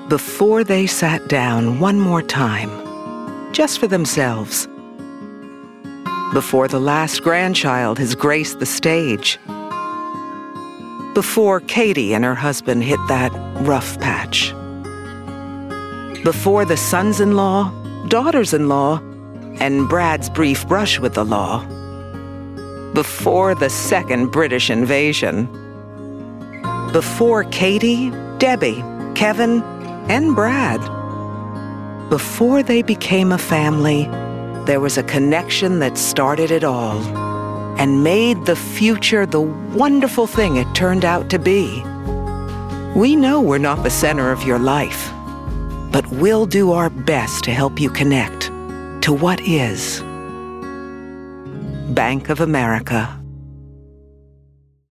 before they sat down one more time, just for themselves, before the last grandchild has graced the stage, before Katie and her husband hit that rough patch, before the sons-in-law, daughters-in-law, and Brad's brief brush with the law, before the second British invasion, before Katie, Debbie, Kevin, and Brad, before they became a family, there was a connection that started it all and made the future the wonderful thing it turned out to be. We know we're not the center of your life, but we'll do our best to help you connect to what is. Bank of America.